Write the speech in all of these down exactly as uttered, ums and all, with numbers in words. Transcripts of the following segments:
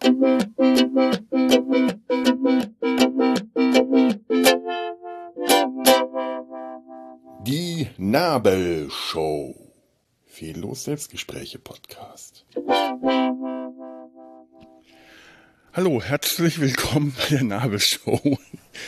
Die Nabelshow. Fehllos Selbstgespräche Podcast. Hallo, herzlich willkommen bei der Nabelshow.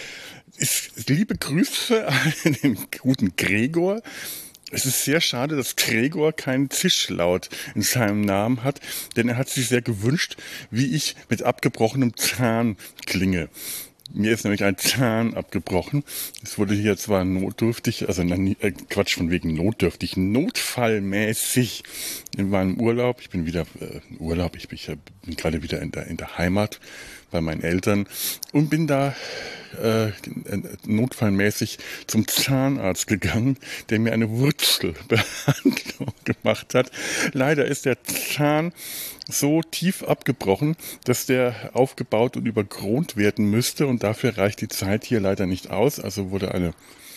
Liebe Grüße an den guten Gregor. Es ist sehr schade, dass Gregor keinen Zischlaut in seinem Namen hat, denn er hat sich sehr gewünscht, wie ich mit abgebrochenem Zahn klinge. Mir ist nämlich ein Zahn abgebrochen. Es wurde hier zwar notdürftig, also äh, Quatsch von wegen notdürftig, notfallmäßig in meinem Urlaub. Ich bin wieder äh, im Urlaub, ich bin, ich bin gerade wieder in der, in der Heimat bei meinen Eltern und bin da äh, notfallmäßig zum Zahnarzt gegangen, der mir eine Wurzelbehandlung gemacht hat. Leider ist der Zahn so tief abgebrochen, dass der aufgebaut und überkront werden müsste und dafür reicht die Zeit hier leider nicht aus. Also wurde eine...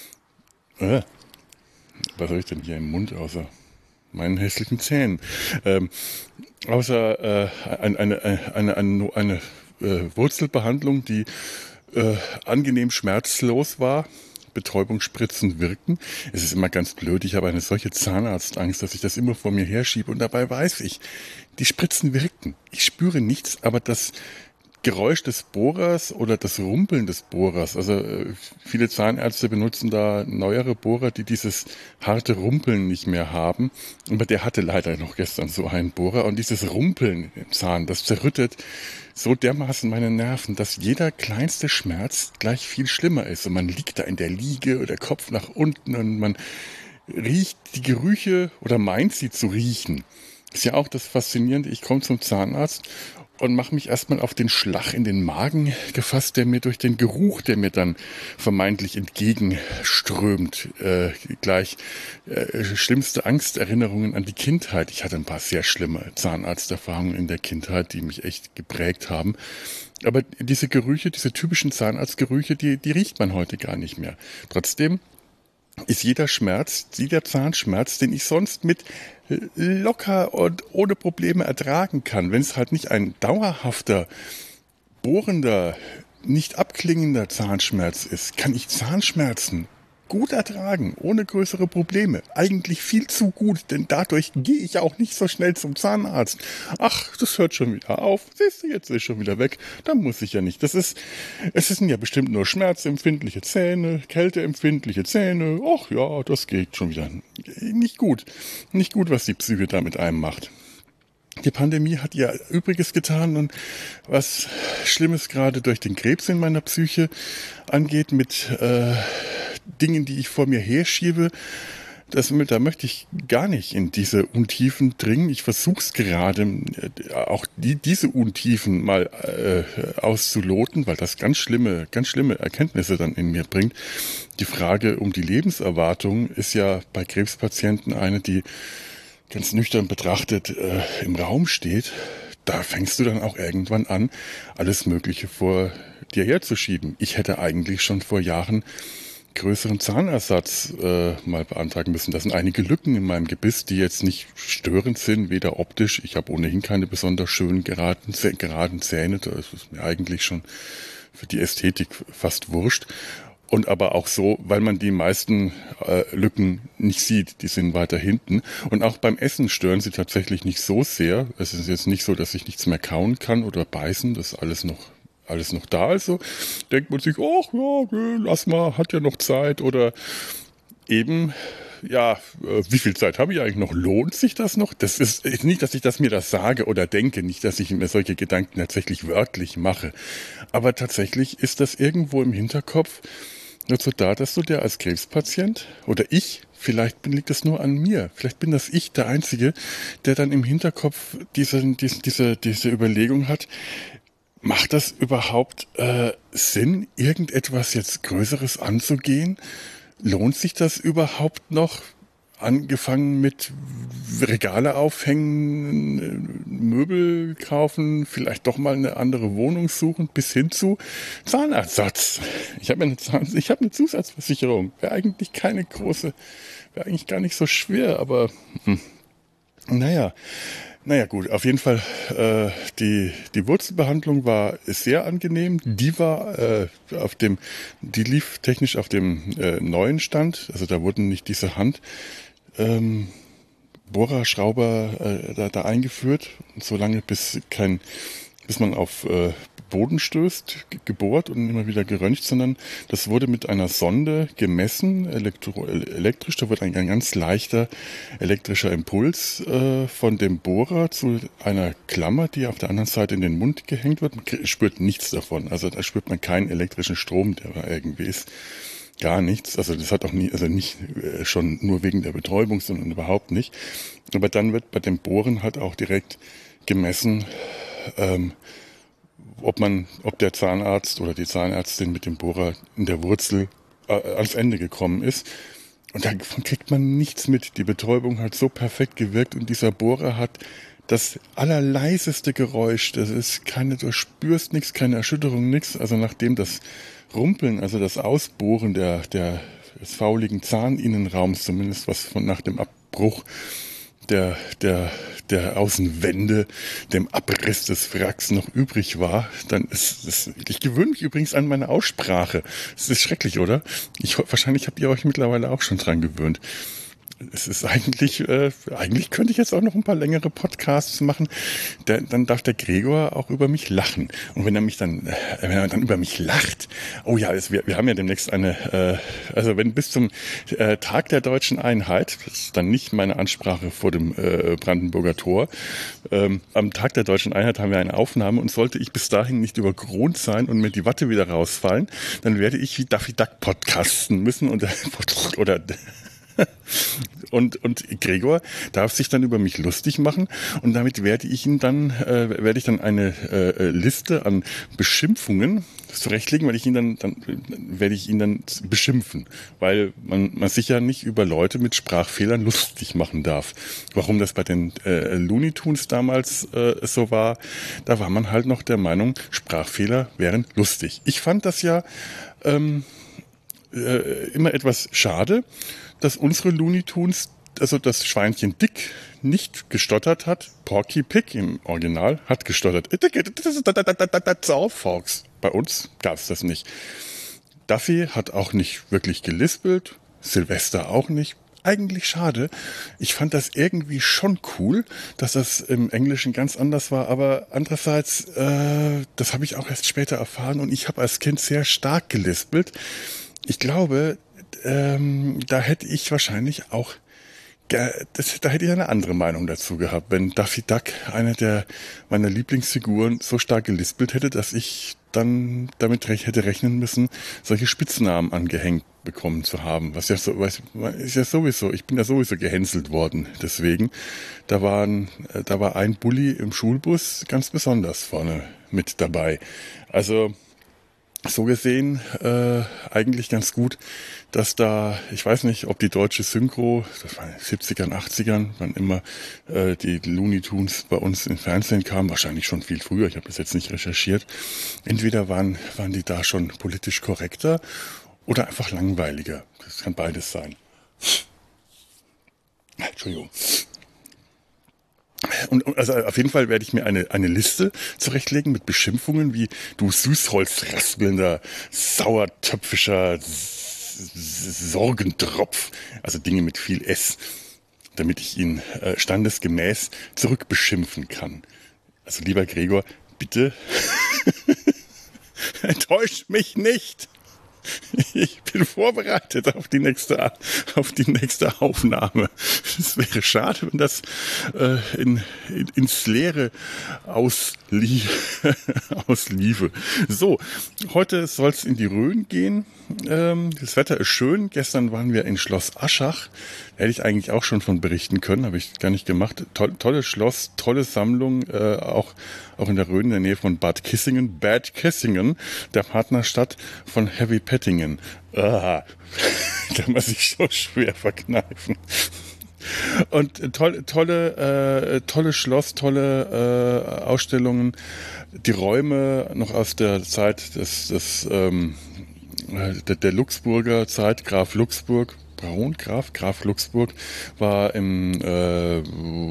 Äh, was soll ich denn hier im Mund außer meinen hässlichen Zähnen? Ähm, außer äh, eine, eine, eine, eine, eine äh, Wurzelbehandlung, die äh, angenehm schmerzlos war. Betäubungsspritzen wirken. Es ist immer ganz blöd, ich habe eine solche Zahnarztangst, dass ich das immer vor mir herschiebe und dabei weiß ich, die Spritzen wirken. Ich spüre nichts, aber das Geräusch des Bohrers oder das Rumpeln des Bohrers, also äh, viele Zahnärzte benutzen da neuere Bohrer, die dieses harte Rumpeln nicht mehr haben, aber der hatte leider noch gestern so einen Bohrer und dieses Rumpeln im Zahn, das zerrüttet so dermaßen meine Nerven, dass jeder kleinste Schmerz gleich viel schlimmer ist und man liegt da in der Liege oder der Kopf nach unten und man riecht die Gerüche oder meint sie zu riechen. Ist ja auch das Faszinierende, ich komme zum Zahnarzt und mache mich erstmal auf den Schlag in den Magen gefasst, der mir durch den Geruch, der mir dann vermeintlich entgegenströmt, äh, gleich äh, schlimmste Angsterinnerungen an die Kindheit. Ich hatte ein paar sehr schlimme Zahnarzterfahrungen in der Kindheit, die mich echt geprägt haben. Aber diese Gerüche, diese typischen Zahnarztgerüche, die, die riecht man heute gar nicht mehr. Trotzdem ist jeder Schmerz, jeder Zahnschmerz, den ich sonst mit locker und ohne Probleme ertragen kann, wenn es halt nicht ein dauerhafter, bohrender, nicht abklingender Zahnschmerz ist, kann ich Zahnschmerzen gut ertragen, ohne größere Probleme. Eigentlich viel zu gut, denn dadurch gehe ich auch nicht so schnell zum Zahnarzt. Ach, das hört schon wieder auf. Siehst du, jetzt ist schon wieder weg. Da muss ich ja nicht. Das ist, es sind ja bestimmt nur schmerzempfindliche Zähne, kälteempfindliche Zähne. Ach ja, das geht schon wieder. Nicht gut. Nicht gut, was die Psyche da mit einem macht. Die Pandemie hat ja Übriges getan und was Schlimmes gerade durch den Krebs in meiner Psyche angeht mit äh, Dingen, die ich vor mir herschiebe, das, da möchte ich gar nicht in diese Untiefen dringen. Ich versuche es gerade, äh, auch die, diese Untiefen mal äh, auszuloten, weil das ganz schlimme, ganz schlimme Erkenntnisse dann in mir bringt. Die Frage um die Lebenserwartung ist ja bei Krebspatienten eine, die ganz nüchtern betrachtet äh, im Raum steht. Da fängst du dann auch irgendwann an, alles Mögliche vor dir herzuschieben. Ich hätte eigentlich schon vor Jahren größeren Zahnersatz äh, mal beantragen müssen. Das sind einige Lücken in meinem Gebiss, die jetzt nicht störend sind, weder optisch. Ich habe ohnehin keine besonders schönen geraden, geraden Zähne. Das ist mir eigentlich schon für die Ästhetik fast wurscht. Und aber auch so, weil man die meisten äh, Lücken nicht sieht, die sind weiter hinten. Und auch beim Essen stören sie tatsächlich nicht so sehr. Es ist jetzt nicht so, dass ich nichts mehr kauen kann oder beißen. Das ist alles noch alles noch da. Also denkt man sich, ach ja, lass mal, hat ja noch Zeit. Oder eben, ja, äh, wie viel Zeit habe ich eigentlich noch? Lohnt sich das noch? Das ist nicht, dass ich das mir das sage oder denke, nicht, dass ich mir solche Gedanken tatsächlich wörtlich mache. Aber tatsächlich ist das irgendwo im Hinterkopf dazu da, dass du dir als Krebspatient oder ich, vielleicht liegt das nur an mir, vielleicht bin das ich der Einzige, der dann im Hinterkopf diese, diese, diese, diese Überlegung hat, macht das überhaupt äh, Sinn, irgendetwas jetzt Größeres anzugehen? Lohnt sich das überhaupt noch? Angefangen mit Regale aufhängen, Möbel kaufen, vielleicht doch mal eine andere Wohnung suchen, bis hin zu Zahnersatz. Ich habe eine, Zahn, ich habe eine Zusatzversicherung. Wäre eigentlich keine große, wäre eigentlich gar nicht so schwer, aber hm. Naja, naja gut, auf jeden Fall, äh, die, die Wurzelbehandlung war sehr angenehm. Die war äh, auf dem, die lief technisch auf dem äh, neuen Stand. Also da wurden nicht diese Hand ähm, Bohrerschrauber äh, da, da eingeführt, solange bis kein, bis man auf äh, Boden stößt, ge- gebohrt und immer wieder geröntgt, sondern das wurde mit einer Sonde gemessen, elektro, elektrisch. Da wird ein, ein ganz leichter elektrischer Impuls äh, von dem Bohrer zu einer Klammer, die auf der anderen Seite in den Mund gehängt wird. Man krie- spürt nichts davon. Also da spürt man keinen elektrischen Strom, der da irgendwie ist. Gar nichts. Also das hat auch nie, also nicht äh, schon nur wegen der Betäubung, sondern überhaupt nicht. Aber dann wird bei dem Bohren halt auch direkt gemessen, ähm, ob man, ob der Zahnarzt oder die Zahnärztin mit dem Bohrer in der Wurzel äh, ans Ende gekommen ist. Und davon kriegt man nichts mit. Die Betäubung hat so perfekt gewirkt und dieser Bohrer hat das allerleiseste Geräusch. Das ist keine, du spürst nichts, keine Erschütterung, nichts. Also nachdem das Rumpeln, also das Ausbohren der, der, des fauligen Zahninnenraums, zumindest was von nach dem Abbruch der, der, der Außenwände, dem Abriss des Wracks noch übrig war, dann ist es, ich gewöhne mich übrigens an meine Aussprache. Es ist schrecklich, oder? Ich, wahrscheinlich habt ihr euch mittlerweile auch schon dran gewöhnt. Es ist eigentlich, äh, eigentlich könnte ich jetzt auch noch ein paar längere Podcasts machen. Der, dann darf der Gregor auch über mich lachen. Und wenn er mich dann, äh, wenn er dann über mich lacht, oh ja, es, wir, wir haben ja demnächst eine, äh, also wenn bis zum äh, Tag der deutschen Einheit, das ist dann nicht meine Ansprache vor dem äh, Brandenburger Tor, ähm, am Tag der deutschen Einheit haben wir eine Aufnahme und sollte ich bis dahin nicht übergront sein und mir die Watte wieder rausfallen, dann werde ich wie Daffy Duck podcasten müssen und oder Und, und Gregor darf sich dann über mich lustig machen und damit werde ich ihn dann, äh, werde ich dann eine äh, Liste an Beschimpfungen zurechtlegen, weil ich ihn dann, dann werde ich ihn dann beschimpfen, weil man, man sich ja nicht über Leute mit Sprachfehlern lustig machen darf. Warum das bei den äh, Looney Tunes damals äh, so war, da war man halt noch der Meinung, Sprachfehler wären lustig. Ich fand das ja ähm, äh, immer etwas schade, dass unsere Looney Tunes, also das Schweinchen Dick, nicht gestottert hat. Porky Pig im Original hat gestottert. That's all, folks. Bei uns gab es das nicht. Duffy hat auch nicht wirklich gelispelt. Sylvester auch nicht. Eigentlich schade. Ich fand das irgendwie schon cool, dass das im Englischen ganz anders war. Aber andererseits, äh, das habe ich auch erst später erfahren. Und ich habe als Kind sehr stark gelispelt. Ich glaube, ähm, da hätte ich wahrscheinlich auch, das, da hätte ich eine andere Meinung dazu gehabt, wenn Daffy Duck, eine der meiner Lieblingsfiguren, so stark gelispelt hätte, dass ich dann damit rech hätte rechnen müssen, solche Spitznamen angehängt bekommen zu haben. Was ja so, was, ist ja sowieso, ich bin ja sowieso gehänselt worden. Deswegen, da waren, da war ein Bully im Schulbus ganz besonders vorne mit dabei. Also, so gesehen äh, eigentlich ganz gut, dass da, ich weiß nicht, ob die deutsche Synchro, das war in den siebzigern, achtzigern, wann immer äh, die Looney Tunes bei uns im Fernsehen kamen, wahrscheinlich schon viel früher, ich habe das jetzt nicht recherchiert, entweder waren, waren die da schon politisch korrekter oder einfach langweiliger. Das kann beides sein. Entschuldigung. Und also auf jeden Fall werde ich mir eine, eine Liste zurechtlegen mit Beschimpfungen wie du süßholzraspelnder, sauertöpfischer S- S- Sorgentropf, also Dinge mit viel S, damit ich ihn äh, standesgemäß zurückbeschimpfen kann. Also lieber Gregor, bitte enttäusch mich nicht. Ich bin vorbereitet auf die nächste, auf die nächste Aufnahme. Es wäre schade, wenn das äh, in, in, ins Leere auslie ausliefe. So, heute soll es in die Rhön gehen. Ähm, das Wetter ist schön. Gestern waren wir in Schloss Aschach. Da hätte ich eigentlich auch schon von berichten können, habe ich gar nicht gemacht. Toll, tolles Schloss, tolle Sammlung, äh, auch, auch in der Rhön, in der Nähe von Bad Kissingen. Bad Kissingen, der Partnerstadt von Heavy Pettingen. Ah, kann man sich so schwer verkneifen. Und tolle, tolle, äh, tolle Schloss, tolle äh, Ausstellungen. Die Räume noch aus der Zeit des, des ähm, der, der Luxburger Zeit, Graf Luxburg, Braun, Graf, Graf Luxburg, war im äh,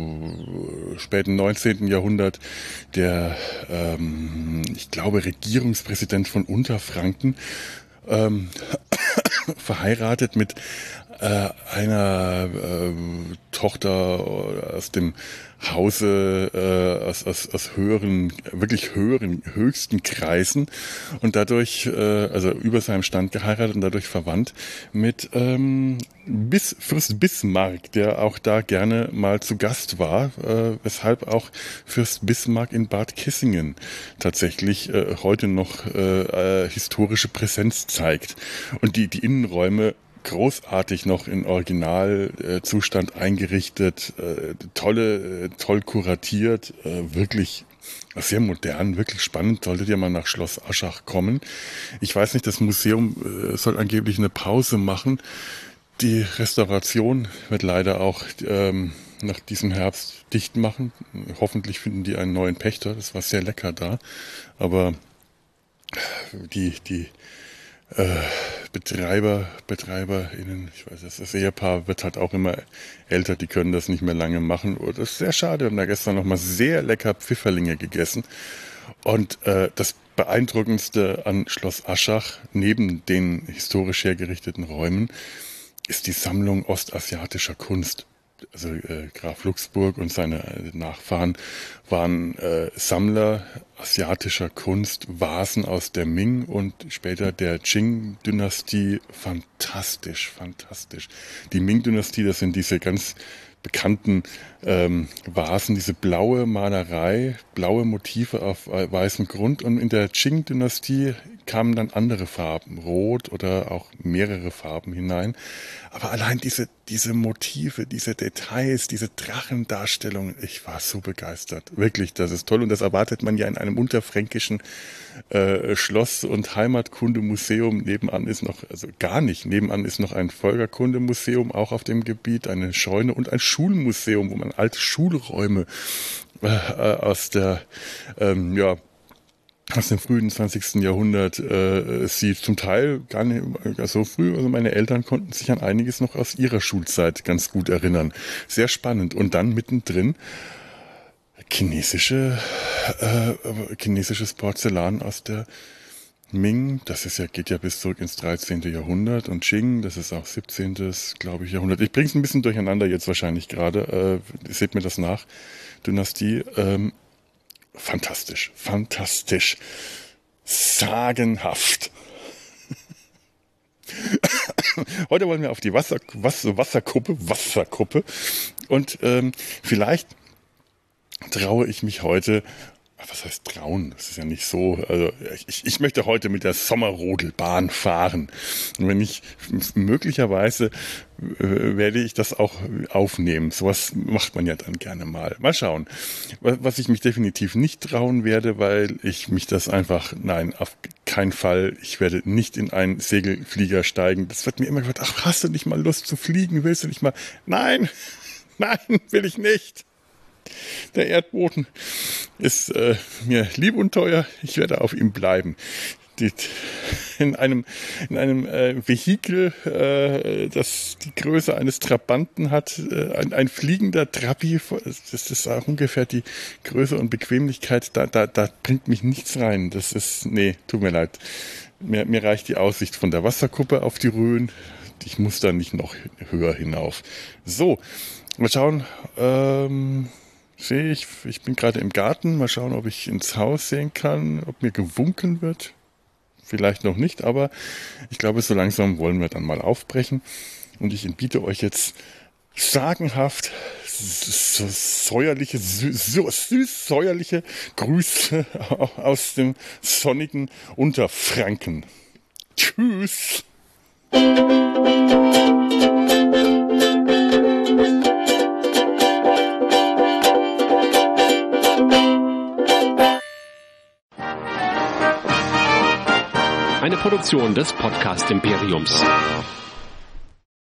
späten neunzehnten Jahrhundert der, ähm, ich glaube, Regierungspräsident von Unterfranken, ähm, verheiratet mit äh, einer äh, Tochter aus dem Hause, äh, aus, aus, aus höheren, wirklich höheren, höchsten Kreisen und dadurch, äh, also über seinem Stand geheiratet und dadurch verwandt mit ähm, Bis, Fürst Bismarck, der auch da gerne mal zu Gast war, äh, weshalb auch Fürst Bismarck in Bad Kissingen tatsächlich äh, heute noch äh, äh, historische Präsenz zeigt. Und die, die Innenräume großartig noch in Originalzustand äh, eingerichtet, äh, tolle, äh, toll kuratiert, äh, wirklich sehr modern, wirklich spannend. Solltet ihr mal nach Schloss Aschach kommen. Ich weiß nicht, das Museum äh, soll angeblich eine Pause machen. Die Restauration wird leider auch ähm, nach diesem Herbst dicht machen. Hoffentlich finden die einen neuen Pächter. Das war sehr lecker da. Aber die, die Äh, Betreiber, BetreiberInnen, ich weiß, das Ehepaar wird halt auch immer älter, die können das nicht mehr lange machen. Und das ist sehr schade. Wir haben da gestern nochmal sehr lecker Pfifferlinge gegessen. Und äh, das Beeindruckendste an Schloss Aschach, neben den historisch hergerichteten Räumen, ist die Sammlung ostasiatischer Kunst. Also äh, Graf Luxburg und seine Nachfahren waren äh, Sammler asiatischer Kunst, Vasen aus der Ming und später der Qing-Dynastie. Fantastisch, fantastisch. Die Ming-Dynastie, das sind diese ganz bekannten ähm, Vasen, diese blaue Malerei, blaue Motive auf äh, weißem Grund, und in der Qing-Dynastie kamen dann andere Farben, rot oder auch mehrere Farben hinein. Aber allein diese, diese Motive, diese Details, diese Drachendarstellungen, ich war so begeistert. Wirklich, das ist toll. Und das erwartet man ja in einem unterfränkischen äh, Schloss- und Heimatkundemuseum. Nebenan ist noch, also gar nicht, nebenan ist noch ein Völkerkundemuseum, auch auf dem Gebiet, eine Scheune und ein Schulmuseum, wo man alte Schulräume äh, aus der, ähm, ja, aus dem frühen zwanzigsten Jahrhundert äh, sieht. Zum Teil gar nicht so früh. Also meine Eltern konnten sich an einiges noch aus ihrer Schulzeit ganz gut erinnern. Sehr spannend. Und dann mittendrin chinesische, äh, chinesisches Porzellan aus der Ming. Das ist ja, geht ja bis zurück ins dreizehnten Jahrhundert. Und Qing, das ist auch siebzehnten glaube ich, Jahrhundert. Ich bring's ein bisschen durcheinander jetzt wahrscheinlich gerade. Äh, seht mir das nach. Dynastie. Ähm, Fantastisch, fantastisch, sagenhaft. Heute wollen wir auf die Wasser, Wasser, Wasserkuppe, Wasserkuppe und ähm, vielleicht traue ich mich heute, was heißt trauen? Das ist ja nicht so, also ich, ich möchte heute mit der Sommerrodelbahn fahren. Und wenn ich, möglicherweise äh, werde ich das auch aufnehmen. Sowas macht man ja dann gerne mal. Mal schauen. Was ich mich definitiv nicht trauen werde, weil ich mich das einfach, nein, auf keinen Fall. Ich werde nicht in einen Segelflieger steigen. Das wird mir immer gesagt, ach, hast du nicht mal Lust zu fliegen? Willst du nicht mal? Nein, nein, will ich nicht. Der Erdboden ist äh, mir lieb und teuer. Ich werde auf ihm bleiben. Die, in einem, in einem äh, Vehikel, äh, das die Größe eines Trabanten hat, äh, ein, ein fliegender Trabi, das ist auch ungefähr die Größe und Bequemlichkeit, da, da, da bringt mich nichts rein. Das ist, nee, tut mir leid. Mir, mir reicht die Aussicht von der Wasserkuppe auf die Rhön. Ich muss da nicht noch höher hinauf. So, mal schauen, ähm, sehe ich, ich bin gerade im Garten, mal schauen, ob ich ins Haus sehen kann, ob mir gewunken wird. Vielleicht noch nicht, aber ich glaube, so langsam wollen wir dann mal aufbrechen. Und ich biete euch jetzt sagenhaft so säuerliche, süß, süß-säuerliche Grüße aus dem sonnigen Unterfranken. Tschüss! Eine Produktion des Podcast Imperiums.